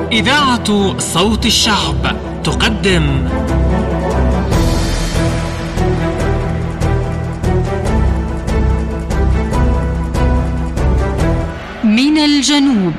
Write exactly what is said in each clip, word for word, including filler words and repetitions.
إذاعة صوت الشعب تقدم من الجنوب.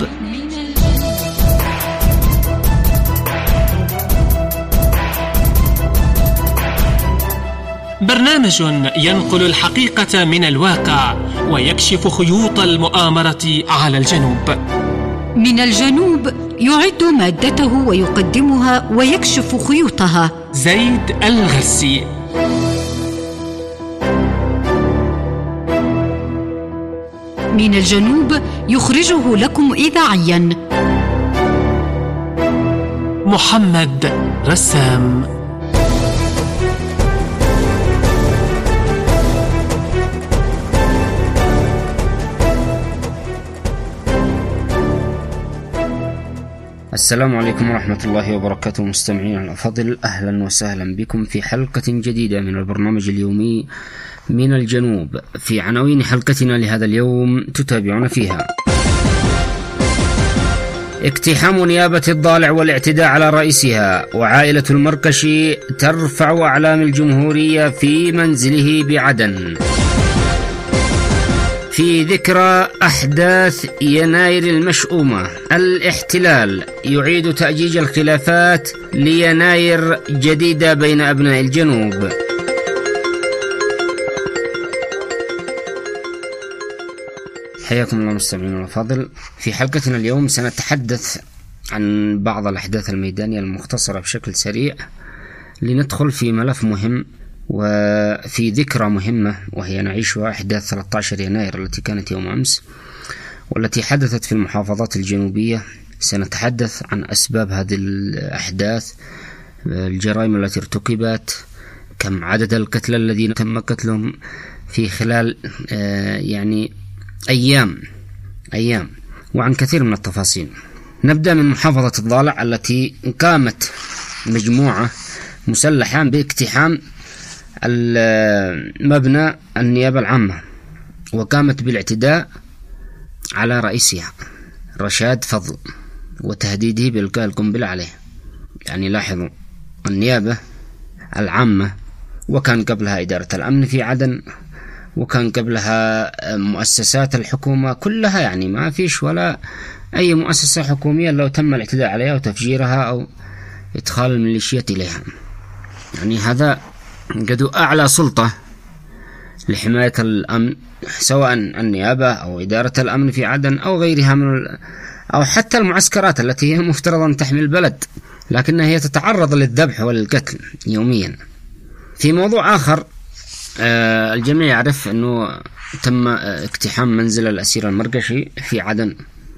برنامج ينقل الحقيقة من الواقع ويكشف خيوط المؤامرة على الجنوب. من الجنوب يعد مادته ويقدمها ويكشف خيوطها زيد الغرسي. من الجنوب يخرجه لكم إذاعيا محمد رسام. السلام عليكم ورحمة الله وبركاته. مستمعين الأفاضل، أهلا وسهلا بكم في حلقة جديدة من البرنامج اليومي من الجنوب. في عناوين حلقتنا لهذا اليوم تتابعون فيها: اقتحام نيابة الضالع والاعتداء على رئيسها، وعائلة المركشي ترفع أعلام الجمهورية في منزله بعدن. في ذكرى أحداث يناير المشؤومة، الاحتلال يعيد تأجيج الخلافات ليناير جديدة بين أبناء الجنوب. حياكم الله مستمعين الأفاضل. في حلقتنا اليوم سنتحدث عن بعض الأحداث الميدانية المختصرة بشكل سريع، لندخل في ملف مهم وفي ذكرى مهمة، وهي نعيشها أحداث ثلاثة عشر يناير التي كانت يوم أمس والتي حدثت في المحافظات الجنوبية. سنتحدث عن أسباب هذه الأحداث، الجرائم التي ارتكبت، كم عدد القتلى الذين تم قتلهم في خلال يعني أيام أيام وعن كثير من التفاصيل. نبدأ من محافظة الضالع التي قامت مجموعة مسلحة باقتحام المبنى النيابة العامة، وقامت بالاعتداء على رئيسها رشاد فضل وتهديده بإلقاء القنبلة عليه. يعني لاحظوا، النيابة العامة، وكان قبلها إدارة الأمن في عدن، وكان قبلها مؤسسات الحكومة كلها، يعني ما فيش ولا أي مؤسسة حكومية لو تم الاعتداء عليها وتفجيرها أو إدخال الميليشيات إليها. يعني هذا قد أعلى سلطة لحماية الأمن، سواء النيابة أو إدارة الأمن في عدن أو غيرها من ال... أو حتى المعسكرات التي هي مفترض أن تحمي البلد، لكنها هي تتعرض للذبح وللقتل يوميا. في موضوع آخر، آه الجميع يعرف أنه تم اقتحام منزل الأسير المركشي في عدن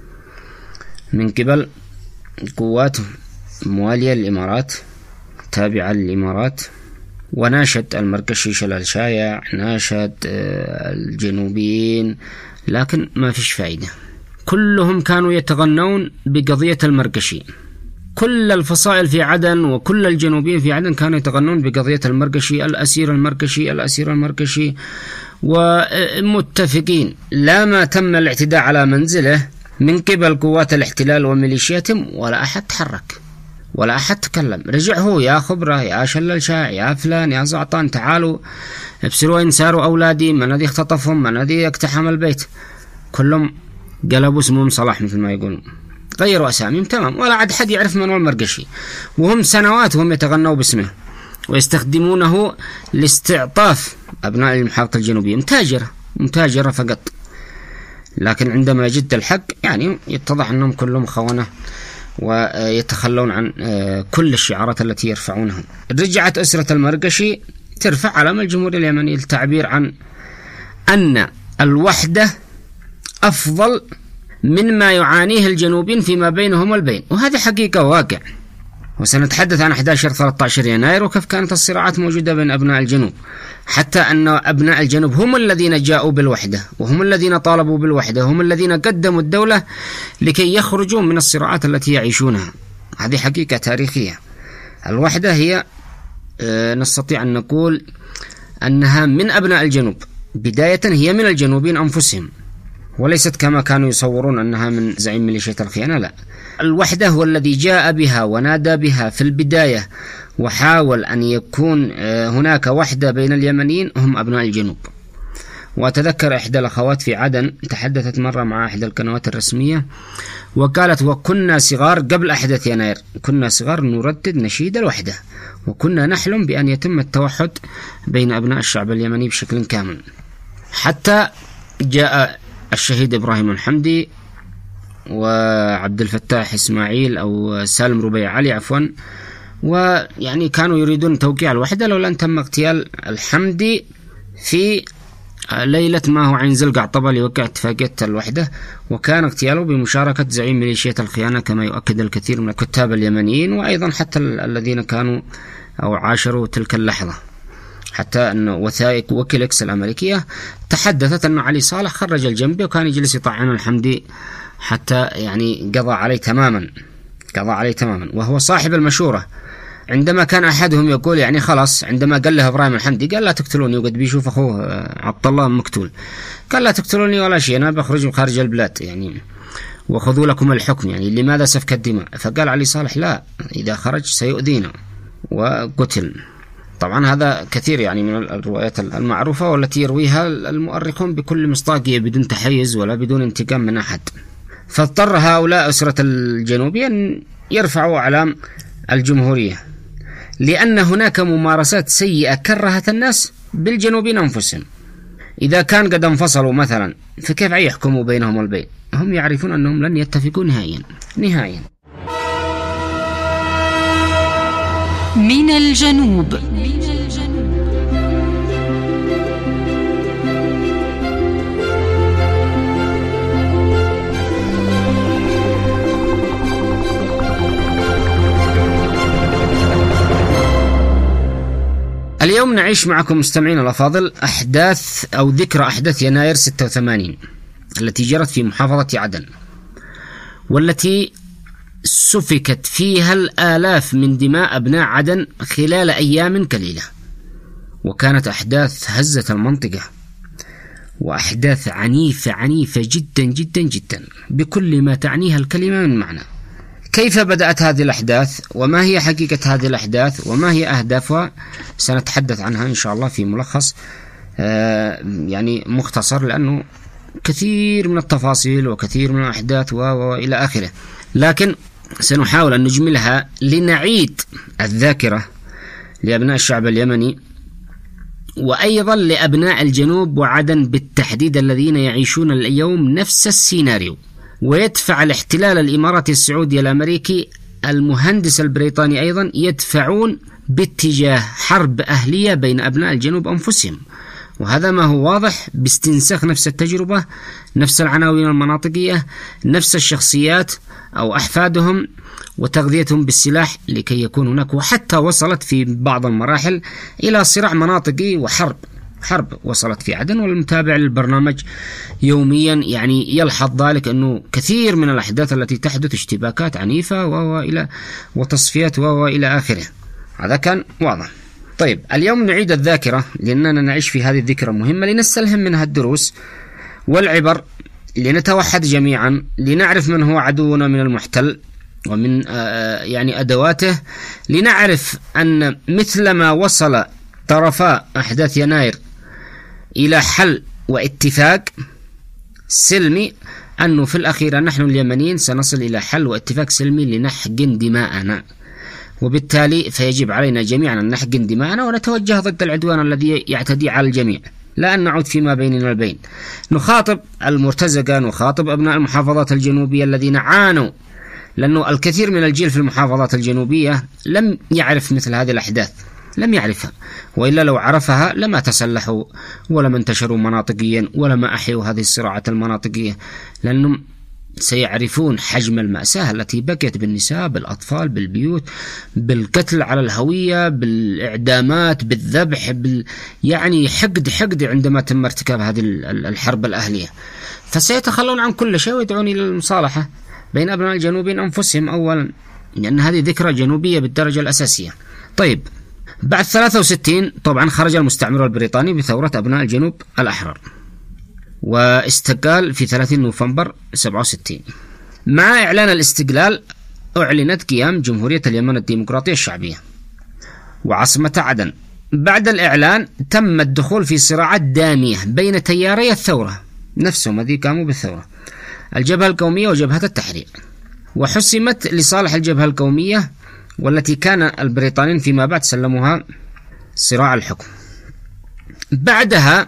من قبل قوات موالية للإمارات، تابعة للإمارات، وناشد المركشي شلال شايع، ناشد الجنوبيين، لكن ما فيش فائدة. كلهم كانوا يتغنون بقضية المركشي، كل الفصائل في عدن وكل الجنوبيين في عدن كانوا يتغنون بقضية المركشي، الأسير المركشي الأسير المركشي، ومتفقين. لما تم الاعتداء على منزله من قبل قوات الاحتلال وميليشياتهم ولا أحد تحرك ولا أحد تكلم. رجع هو: يا خبرة، يا شلال شاع، يا فلان، يا زعطان، تعالوا ابصروا وين صاروا أولادي، من الذي اختطفهم، من الذي اقتحم البيت. كلهم قلبوا اسمهم صلاح مثل ما يقولون، غيروا أساميهم تمام، ولا عاد حد يعرف من هو المركشي. وهم سنوات وهم يتغنوا باسمه ويستخدمونه لاستعطاف أبناء المحافظة الجنوبية، متاجرة متاجرة فقط. لكن عندما يجد الحق يعني يتضح أنهم كلهم خونة ويتخلون عن كل الشعارات التي يرفعونها. رجعت أسرة المركشي ترفع علم الجمهورية اليمنية للتعبير عن أن الوحدة أفضل من ما يعانيه الجنوبين فيما بينهم والبين، وهذه حقيقة واقع. وسنتحدث عن أحد عشر ثلاثة عشر يناير وكيف كانت الصراعات موجودة بين أبناء الجنوب، حتى أن أبناء الجنوب هم الذين جاءوا بالوحدة، وهم الذين طالبوا بالوحدة، هم الذين قدموا الدولة لكي يخرجوا من الصراعات التي يعيشونها. هذه حقيقة تاريخية. الوحدة هي أه نستطيع أن نقول أنها من أبناء الجنوب، بداية هي من الجنوبين أنفسهم، وليست كما كانوا يصورون أنها من زعيم ميليشيا الخيانة، لا، الوحدة هو الذي جاء بها ونادى بها في البداية وحاول أن يكون هناك وحدة بين اليمنيين هم أبناء الجنوب. وأتذكر إحدى الأخوات في عدن تحدثت مرة مع إحدى القنوات الرسمية وقالت: وكنا صغار قبل أحداث يناير، كنا صغار نردد نشيد الوحدة، وكنا نحلم بأن يتم التوحد بين أبناء الشعب اليمني بشكل كامل. حتى جاء الشهيد إبراهيم الحمدي وعبد الفتاح إسماعيل أو سالم ربيع علي عفوا، ويعني كانوا يريدون توقيع الوحدة لولا أن تم اغتيال الحمدي في ليلة ما هو عين زلقع طبعا ليوقع اتفاقية الوحدة، وكان اغتياله بمشاركة زعيم ميليشيا الخيانة كما يؤكد الكثير من الكتاب اليمنيين، وأيضا حتى الذين كانوا أو عاشروا تلك اللحظة. حتى أن وثائق ويكيليكس الأمريكية تحدثت أن علي صالح خرج الجنبي وكان يجلس يطعن الحمدي حتى يعني قضى عليه تماما قضى عليه تماما وهو صاحب المشورة. عندما كان أحدهم يقول يعني خلاص، عندما قال له إبراهيم الحمدي قال: لا تقتلوني، وقد بيشوف أخوه عبد الله مقتول، قال: لا تقتلوني ولا شيء، أنا بخرج من خارج البلاد يعني وخذوا لكم الحكم، يعني لماذا سفك الدماء؟ فقال علي صالح: لا، إذا خرج سيؤذينا، وقتل. طبعا هذا كثير يعني من الروايات المعروفة والتي يرويها المؤرخون بكل مصداقية بدون تحيز ولا بدون انتقام من أحد. فاضطر هؤلاء أسرة الجنوبية أن يرفعوا أعلام الجمهورية، لأن هناك ممارسات سيئة كرهت الناس بالجنوبيين أنفسهم. إذا كان قد انفصلوا مثلا فكيف يحكموا بينهم البين؟ هم يعرفون أنهم لن يتفقوا نهائيا نهائيا. من الجنوب. اليوم نعيش معكم مستمعين الأفاضل أحداث أو ذكرى أحداث يناير ستة وثمانين التي جرت في محافظة عدن، والتي سفكت فيها الآلاف من دماء أبناء عدن خلال أيام قليلة، وكانت أحداث هزت المنطقة، وأحداث عنيفة عنيفة جدا جدا جدا بكل ما تعنيها الكلمة من معنى. كيف بدأت هذه الأحداث؟ وما هي حقيقة هذه الأحداث؟ وما هي أهدافها؟ سنتحدث عنها إن شاء الله في ملخص آه يعني مختصر، لأنه كثير من التفاصيل وكثير من الأحداث وإلى آخره، لكن سنحاول أن نجملها لنعيد الذاكرة لأبناء الشعب اليمني، وأيضا لأبناء الجنوب وعدن بالتحديد الذين يعيشون اليوم نفس السيناريو. ويدفع الاحتلال الإماراتي السعودي الأمريكي المهندس البريطاني أيضا يدفعون باتجاه حرب أهلية بين أبناء الجنوب أنفسهم، وهذا ما هو واضح باستنساخ نفس التجربة، نفس العناوين المناطقية، نفس الشخصيات أو أحفادهم، وتغذيتهم بالسلاح لكي يكون هناك، وحتى وصلت في بعض المراحل إلى صراع مناطقي وحرب حرب وصلت في عدن. والمتابع للبرنامج يوميا يعني يلحظ ذلك، أنه كثير من الأحداث التي تحدث اشتباكات عنيفة وإلى وتصفيات وإلى آخره، هذا كان واضح. طيب اليوم نعيد الذاكرة لأننا نعيش في هذه الذكرى مهمة لنستلهم منها الدروس والعبر، لنتوحد جميعا، لنعرف من هو عدونا من المحتل ومن يعني أدواته، لنعرف أن مثلما وصل طرفا أحداث يناير إلى حل واتفاق سلمي، أنه في الأخير نحن اليمنيين سنصل إلى حل واتفاق سلمي لنحقن دماءنا، وبالتالي فيجب علينا جميعا أن نحقن دماءنا ونتوجه ضد العدوان الذي يعتدي على الجميع، لا أن نعود فيما بيننا البين. نخاطب المرتزقة، نخاطب أبناء المحافظات الجنوبية الذين عانوا، لأنه الكثير من الجيل في المحافظات الجنوبية لم يعرف مثل هذه الأحداث، لم يعرفها، وإلا لو عرفها لما تسلحوا ولما انتشروا مناطقيا ولما أحيوا هذه الصراعات المناطقية، لأنهم سيعرفون حجم المأساة التي بقيت بالنساء، بالأطفال، بالبيوت، بالقتل على الهوية، بالإعدامات، بالذبح، بال... يعني حقد حقد عندما تم ارتكاب هذه الحرب الأهلية. فسيتخلون عن كل شيء ويدعون إلى المصالحة بين أبناء الجنوبين أنفسهم أولا، لأن هذه ذكرى جنوبية بالدرجة الأساسية. طيب بعد ثلاثة وستين طبعا خرج المستعمر البريطاني بثورة أبناء الجنوب الأحرار، واستقال في ثلاثين نوفمبر سبعة وستين. مع إعلان الاستقلال أعلنت قيام جمهورية اليمن الديمقراطية الشعبية وعاصمة عدن. بعد الإعلان تم الدخول في صراعات دامية بين تياري الثورة نفسهم الذي قاموا بالثورة، الجبهة القومية وجبهة التحرير، وحسمت لصالح الجبهة القومية والتي كان البريطانيين فيما بعد سلموها صراع الحكم. بعدها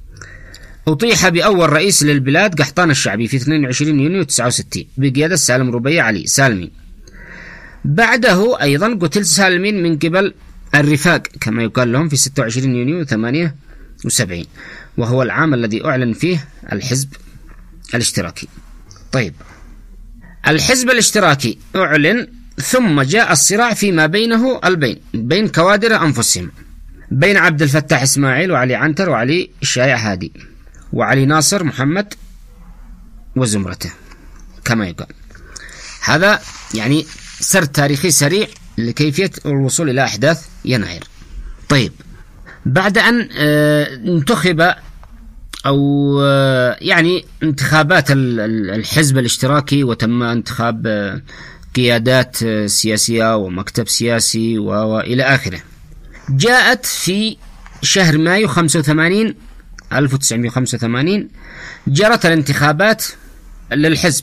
أطيح بأول رئيس للبلاد قحطان الشعبي في اثنين وعشرين يونيو تسعة وستين بقيادة سالم ربيع علي سالمي. بعده أيضا قتل سالمين من قبل الرفاق كما يقال لهم في ستة وعشرين يونيو ثمانية وسبعين، وهو العام الذي أعلن فيه الحزب الاشتراكي. طيب، الحزب الاشتراكي أعلن، ثم جاء الصراع فيما بينه البين بين كوادر أنفسهم، بين عبد الفتاح إسماعيل وعلي عنتر وعلي الشايع هادي وعلي ناصر محمد وزمرته كما يقال. هذا يعني سرد تاريخي سريع لكيفية الوصول إلى أحداث يناير. طيب، بعد أن انتخب أو يعني انتخابات الحزب الاشتراكي وتم انتخاب قيادات سياسية ومكتب سياسي وإلى آخره، جاءت في شهر مايو خمسة وثمانين ألف وتسعمائة وخمسة وثمانين جرت الانتخابات للحزب.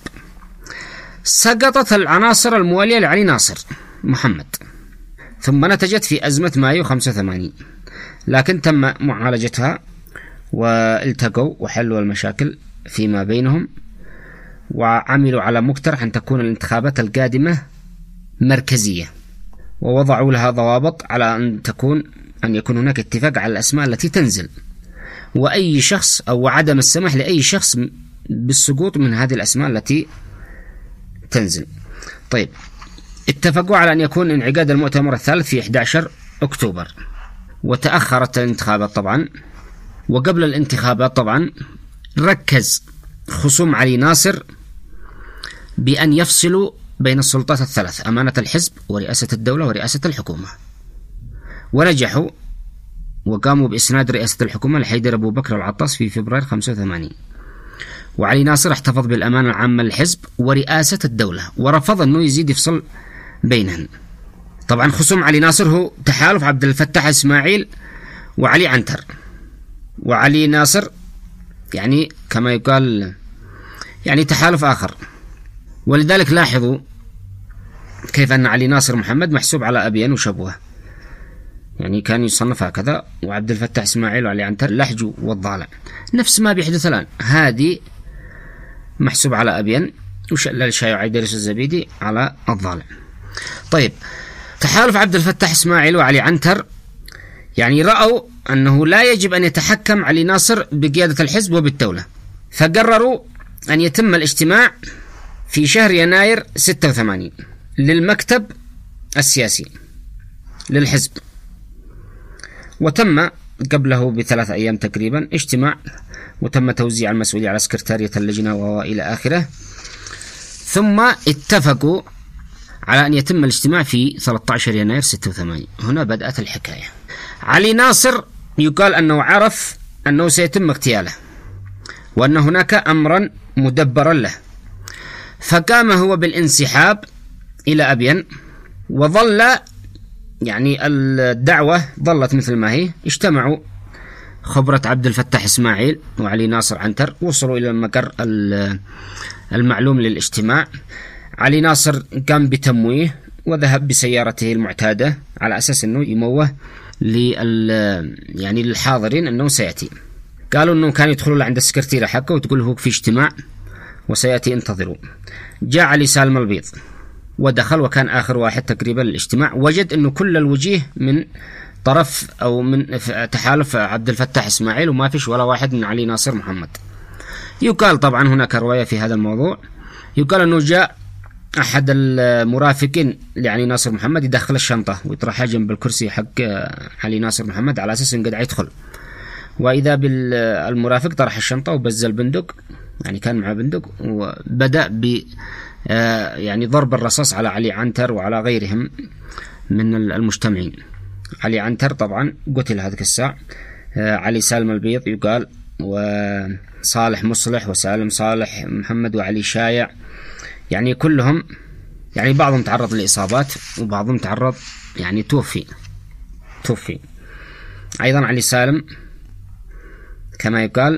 سقطت العناصر الموالية لعلي ناصر محمد، ثم نتجت في أزمة مايو خمسة وثمانين، لكن تم معالجتها والتقوا وحلوا المشاكل فيما بينهم، وعملوا على مقترح أن تكون الانتخابات القادمة مركزية، ووضعوا لها ضوابط على أن تكون أن يكون هناك اتفاق على الأسماء التي تنزل، وأي شخص أو عدم السماح لأي شخص بالسقوط من هذه الأسماء التي تنزل. طيب، اتفقوا على أن يكون انعقاد المؤتمر الثالث في أحد عشر أكتوبر، وتأخرت الانتخابات طبعا. وقبل الانتخابات طبعا ركز خصوم علي ناصر بأن يفصلوا بين السلطات الثلاث، أمانة الحزب ورئاسة الدولة ورئاسة الحكومة، ونجحوا وقاموا بإسناد رئاسة الحكومة لحيدر أبو بكر العطاس في فبراير خمسة وثمانين. وعلي ناصر احتفظ بالأمانة العامة للحزب ورئاسة الدولة، ورفض أنه يزيد يفصل بينهن. طبعا خصوم علي ناصر هو تحالف عبد الفتاح إسماعيل وعلي عنتر، وعلي ناصر يعني كما يقال يعني تحالف آخر. ولذلك لاحظوا كيف أن علي ناصر محمد محسوب على أبين وشبوه، يعني كان يصنف هكذا، وعبد الفتاح إسماعيل وعلي عنتر لحج والضالع، نفس ما بيحدث الآن. هادي محسوب على أبين، وشلل الشايع عيدرس الزبيدي على الضالع. طيب، تحالف عبد الفتاح إسماعيل وعلي عنتر يعني رأوا أنه لا يجب أن يتحكم علي ناصر بقيادة الحزب وبالدولة، فقرروا أن يتم الاجتماع في شهر يناير ستة وثمانين للمكتب السياسي للحزب، وتم قبله بثلاث أيام تقريبا اجتماع، وتم توزيع المسؤولية على سكرتارية اللجنة وإلى آخره. ثم اتفقوا على أن يتم الاجتماع في ثلاثة عشر يناير ستة وثمانين. هنا بدأت الحكاية. علي ناصر يقال أنه عرف أنه سيتم اغتياله وأن هناك أمرا مدبرا له، فقام هو بالانسحاب إلى أبين، وظل يعني الدعوة ظلت مثل ما هي. اجتمعوا خبرة عبد الفتاح إسماعيل وعلي ناصر عنتر، وصلوا إلى المقر المعلوم للاجتماع. علي ناصر قام بتمويه وذهب بسيارته المعتادة على أساس أنه يموه لل يعني للحاضرين أنه سيأتي. قالوا أنه كان يدخلوا له عند السكرتيرة حقه وتقول هو في اجتماع وسيأتي انتظروا. جاء علي سالم البيض ودخل، وكان آخر واحد تقريبا للاجتماع. وجد أنه كل الوجيه من طرف أو من تحالف عبد الفتاح إسماعيل، وما فيش ولا واحد من علي ناصر محمد. يقال طبعا هناك رواية في هذا الموضوع، يقال أنه جاء أحد المرافقين لعلي ناصر محمد يدخل الشنطة ويطرحها جنب الكرسي حق علي ناصر محمد على أساس أنه قد يدخل، وإذا بالمرافق طرح الشنطة وبز البندق، يعني كان معه بندق، وبدأ ب يعني ضرب الرصاص على علي عنتر وعلى غيرهم من المجتمعين. علي عنتر طبعا قتل هذيك الساعة. علي سالم البيض يقال وصالح مصلح وسالم صالح محمد وعلي شايع، يعني كلهم يعني بعضهم تعرض لإصابات وبعضهم تعرض يعني توفي توفي أيضا علي سالم كما يقال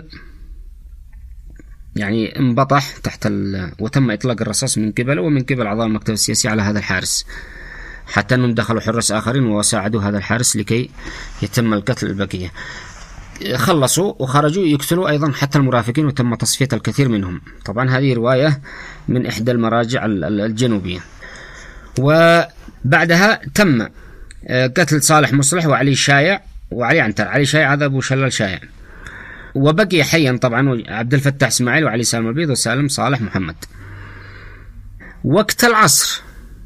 يعني انبطح تحت ال... وتم إطلاق الرصاص من قبله ومن قبل أعضاء المكتب السياسي على هذا الحارس، حتى أنهم دخلوا حراس آخرين وساعدوا هذا الحارس لكي يتم القتل البقية. خلصوا وخرجوا يقتلوا أيضا حتى المرافقين وتم تصفية الكثير منهم. طبعا هذه رواية من إحدى المراجع الجنوبية. وبعدها تم قتل صالح مصلح وعلي شايع وعلي عنتر. علي شايع هذا أبو شلال شايع، وبقي حيا طبعا عبد الفتاح إسماعيل وعلي سالم البيض وسالم صالح محمد. وقت العصر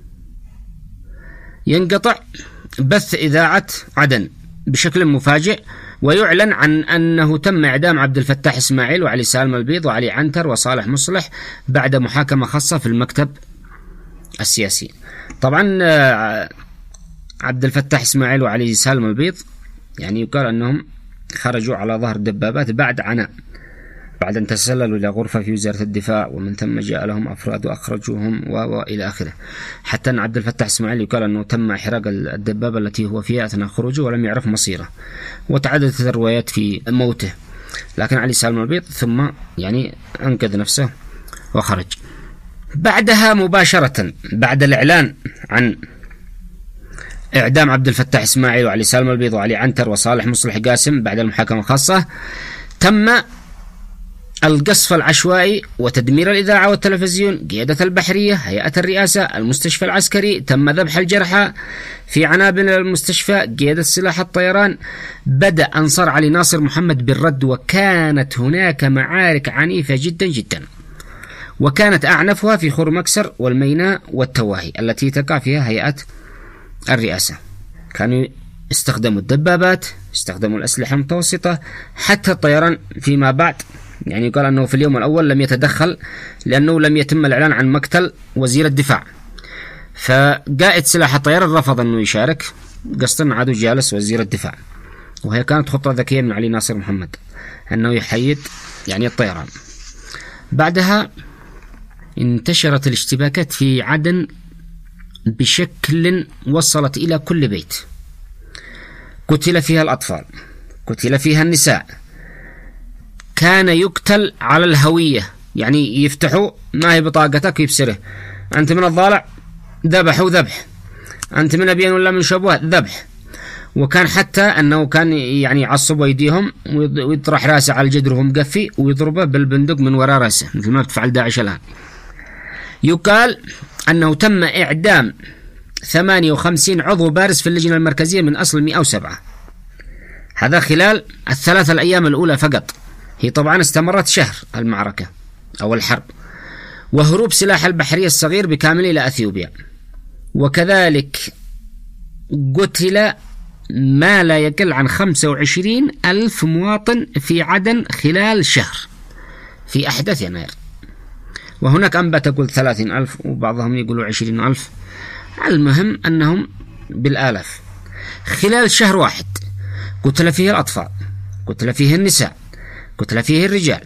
ينقطع بث إذاعة عدن بشكل مفاجئ، ويعلن عن أنه تم إعدام عبد الفتاح إسماعيل وعلي سالم البيض وعلي عنتر وصالح مصلح بعد محاكمة خاصة في المكتب السياسي. طبعا عبد الفتاح إسماعيل وعلي سالم البيض يعني يقال أنهم خرجوا على ظهر الدبابات بعد عناء، بعد أن تسللوا إلى غرفة في وزارة الدفاع، ومن ثم جاء لهم أفراد وأخرجوهم وإلى آخره. حتى أن عبد الفتاح إسماعيل يقال أنه تم إحراق الدبابة التي هو فيها أثناء خروجه ولم يعرف مصيره، وتعددت الروايات في موته. لكن علي سالم البيض ثم يعني أنقذ نفسه وخرج. بعدها مباشرة بعد الإعلان عن إعدام عبد الفتاح إسماعيل وعلي سالم البيض وعلي عنتر وصالح مصلح قاسم بعد المحاكمة الخاصة، تم القصف العشوائي وتدمير الإذاعة والتلفزيون، قيادة البحرية، هيئة الرئاسة، المستشفى العسكري، تم ذبح الجرحى في عنابر المستشفى، قيادة سلاح الطيران. بدأ أنصار علي ناصر محمد بالرد، وكانت هناك معارك عنيفة جدا جدا، وكانت أعنفها في خور مكسر والميناء والتواهي التي تقع فيها هيئة الرئاسة. كانوا استخدموا الدبابات، استخدموا الأسلحة المتوسطة، حتى الطيران فيما بعد يعني يقال أنه في اليوم الأول لم يتدخل لأنه لم يتم الإعلان عن مقتل وزير الدفاع، فقائد سلاح الطيران رفض أنه يشارك، قصدا عادوا جالس وزير الدفاع. وهي كانت خطة ذكية من علي ناصر محمد أنه يحيد يعني الطيران. بعدها انتشرت الاشتباكات في عدن بشكل وصلت إلى كل بيت، قتل فيها الأطفال، قتل فيها النساء، كان يقتل على الهوية، يعني يفتحوا ما هي بطاقتك يبصره، أنت من الضالع ذبحوا ذبح، أنت من أبيان ولا من شبوه ذبح. وكان حتى أنه كان يعني يعصب أيديهم ويطرح راسه على الجدر وهو مقفي ويضربه بالبندق من وراء راسه مثل ما تفعل داعش الآن. يقال أنه تم إعدام ثمانية وخمسين عضو بارز في اللجنة المركزية من أصل مئة وسبعة، هذا خلال الثلاث الأيام الأولى فقط. هي طبعا استمرت شهر المعركة أو الحرب، وهروب سلاح البحرية الصغير بكامل إلى أثيوبيا. وكذلك قتل ما لا يقل عن خمسة وعشرين ألف مواطن في عدن خلال شهر في أحداث يناير، وهناك أنبا تقول ثلاثين ألف وبعضهم يقولوا عشرين ألف، المهم أنهم بالآلاف خلال شهر واحد. قتل فيه الأطفال، قتل فيه النساء، قتل فيه الرجال.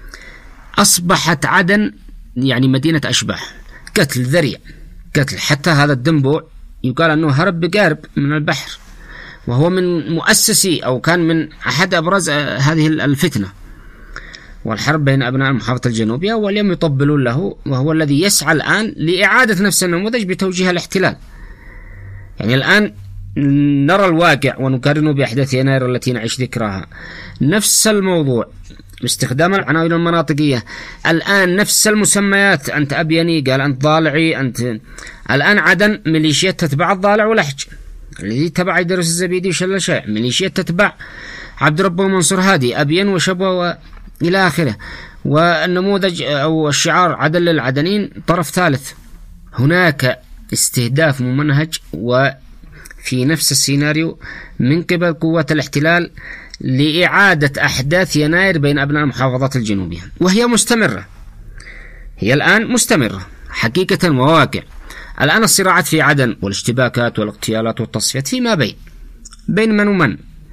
أصبحت عدن يعني مدينة أشباح، قتل ذريع، قتل. حتى هذا الدنبوع يقال أنه هرب بقارب من البحر، وهو من مؤسسي أو كان من أحد أبرز هذه الفتنة والحرب بين أبناء المحافظة الجنوبية، واليوم يطبلون له، وهو الذي يسعى الآن لإعادة نفس النموذج بتوجيه الاحتلال. يعني الآن نرى الواقع ونقارنه بأحداث يناير التي نعيش ذكراها، نفس الموضوع باستخدام العناوين المناطقية. الآن نفس المسميات، أنت أبيني قال أنت ضالعي، أنت الآن عدن ميليشيات تتبع الضالع والأحج الذي تبع يدرس الزبيدي وشلال شايع، ميليشيات تتبع عبد ربه ومنصور هادي، أبين وشبوة إلى آخره. والنموذج أو الشعار عدن للعدنين طرف ثالث. هناك استهداف ممنهج وفي نفس السيناريو من قبل قوات الاحتلال لإعادة أحداث يناير بين أبناء المحافظات الجنوبية، وهي مستمرة، هي الآن مستمرة حقيقة وواقع. الآن الصراعات في عدن والاشتباكات والاغتيالات والتصفيات فيما بين بين من ومن،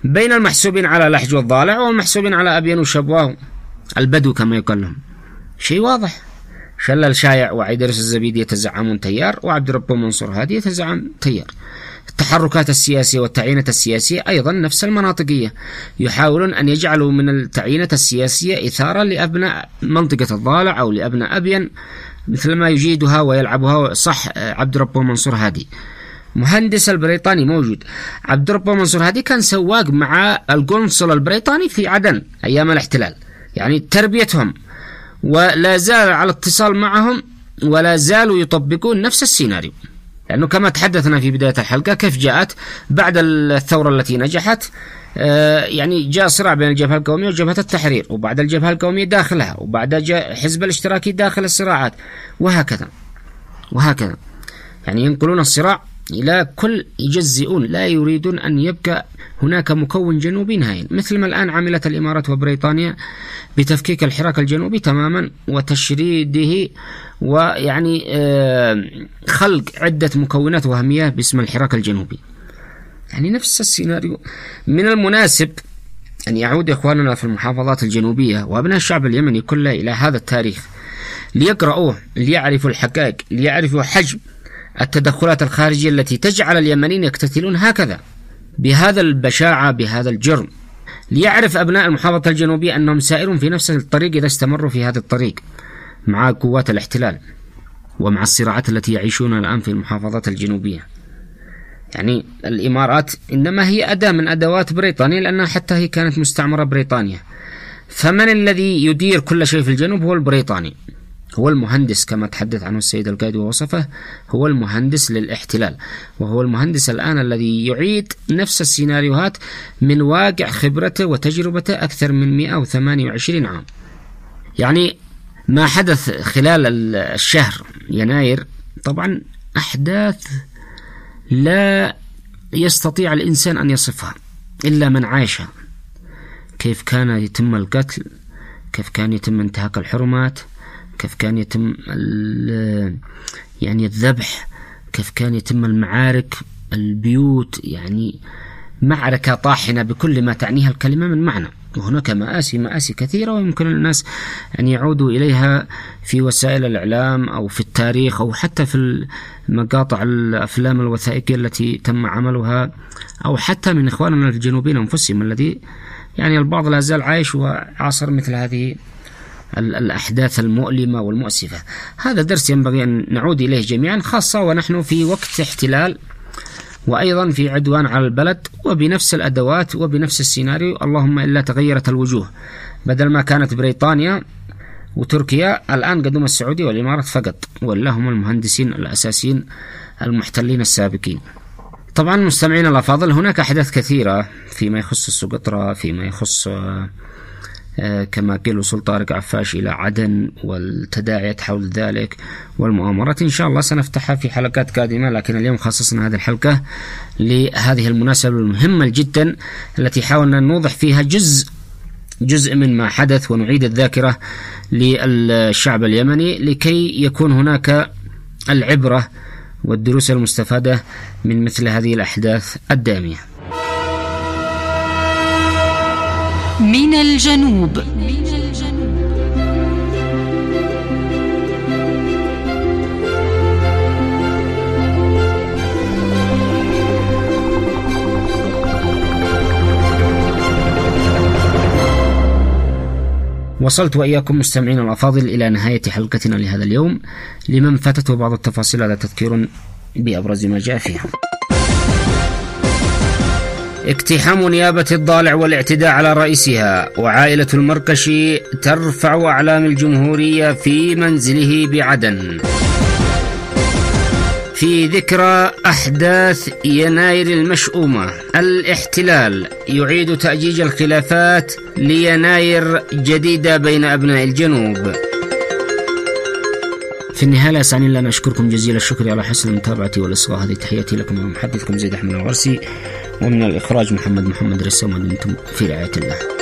بين المحسوبين على لحج والضالع والمحسوبين على أبين وشبواه البدو كما يقال لهم. شيء واضح. شلل شايع وعيدرس الزبيدي يتزعمون تيار، وعبد ربه منصور هادي يتزعم تيار. التحركات السياسية والتعيينة السياسية أيضا نفس المناطقية، يحاولون أن يجعلوا من التعيينة السياسية إثارة لأبناء منطقة الضالع أو لأبناء أبين مثل ما يجيدها ويلعبها. صح، عبد ربه منصور هادي مهندس البريطاني موجود. عبد ربه منصور هادي كان سواق مع القنصل البريطاني في عدن أيام الاحتلال، يعني تربيتهم، ولا زال على اتصال معهم ولا زالوا يطبقون نفس السيناريو. لأنه كما تحدثنا في بداية الحلقة كيف جاءت بعد الثورة التي نجحت، آه يعني جاء صراع بين الجبهة القومية وجبهة التحرير، وبعد الجبهة القومية داخلها، وبعد جاء حزب الاشتراكي داخل الصراعات، وهكذا وهكذا. يعني ينقلون الصراع إلى كل، يجزئون، لا يريدون أن يبقى هناك مكون جنوبي نهائي، مثل ما الآن عملت الإمارات وبريطانيا بتفكيك الحراك الجنوبي تماما وتشريده، ويعني خلق عدة مكونات وهمية باسم الحراك الجنوبي. يعني نفس السيناريو. من المناسب أن يعود إخواننا في المحافظات الجنوبية وأبناء الشعب اليمني كله إلى هذا التاريخ ليقرأوه، ليعرفوا الحقائق، ليعرفوا حجم التدخلات الخارجية التي تجعل اليمنيين يقتتلون هكذا بهذا البشاعة، بهذا الجرم. ليعرف أبناء المحافظة الجنوبية أنهم سائرون في نفس الطريق إذا استمروا في هذا الطريق مع قوات الاحتلال ومع الصراعات التي يعيشونها الآن في المحافظات الجنوبية. يعني الإمارات إنما هي أداة من أدوات بريطانيا، لأنها حتى هي كانت مستعمرة بريطانيا. فمن الذي يدير كل شيء في الجنوب؟ هو البريطاني، هو المهندس كما تحدث عنه السيد القائد ووصفه، هو المهندس للاحتلال، وهو المهندس الآن الذي يعيد نفس السيناريوهات من واقع خبرته وتجربته أكثر من مئة وثمانية وعشرين عام. يعني ما حدث خلال الشهر يناير طبعا أحداث لا يستطيع الإنسان أن يصفها إلا من عاشها. كيف كان يتم القتل، كيف كان يتم انتهاك الحرمات، كيف كان يتم يعني الذبح، كيف كان يتم المعارك، البيوت، يعني معركة طاحنة بكل ما تعنيها الكلمة من معنى. وهناك مآسي مآسي كثيرة ويمكن الناس أن يعودوا إليها في وسائل الإعلام أو في التاريخ أو حتى في مقاطع الأفلام الوثائقية التي تم عملها، أو حتى من إخواننا الجنوبيين أنفسهم الذي يعني البعض لا زال عايش وعاصر مثل هذه الأحداث المؤلمة والمؤسفة. هذا درس ينبغي أن نعود إليه جميعا، خاصة ونحن في وقت احتلال وأيضا في عدوان على البلد وبنفس الأدوات وبنفس السيناريو. اللهم إلا تغيرت الوجوه، بدل ما كانت بريطانيا وتركيا الآن قدوم السعودية والإمارات فقط، ولا هم المهندسين الأساسيين المحتلين السابقين. طبعا مستمعين الأفاضل، هناك أحداث كثيرة فيما يخص السقطرى، فيما يخص آه كما قال وصول طارق عفاش إلى عدن والتداعيات حول ذلك والمؤامرات. إن شاء الله سنفتحها في حلقات قادمة، لكن اليوم خصصنا هذه الحلقة لهذه المناسبة المهمة جدا التي حاولنا أن نوضح فيها جزء جزء من ما حدث ونعيد الذاكرة للشعب اليمني لكي يكون هناك العبرة والدروس المستفادة من مثل هذه الأحداث الدامية. من الجنوب. وصلت وإياكم مستمعين الأفاضل إلى نهاية حلقتنا لهذا اليوم. لمن فاتته بعض التفاصيل هذا تذكير بأبرز ما جاء فيها. اقتحام نيابة الضالع والاعتداء على رئيسها، وعائلة المركشي ترفع أعلام الجمهورية في منزله بعدن. في ذكرى أحداث يناير المشؤومة، الاحتلال يعيد تأجيج الخلافات ليناير جديدة بين أبناء الجنوب. في النهاية لا يسعني إلا أن أشكركم جزيل الشكر على حسن المتابعة والإصغاء. هذه تحياتي لكم ومحدثكم زيد أحمد الغرسي، ومن الإخراج محمد محمد رسام، وأنتم في رعاية الله.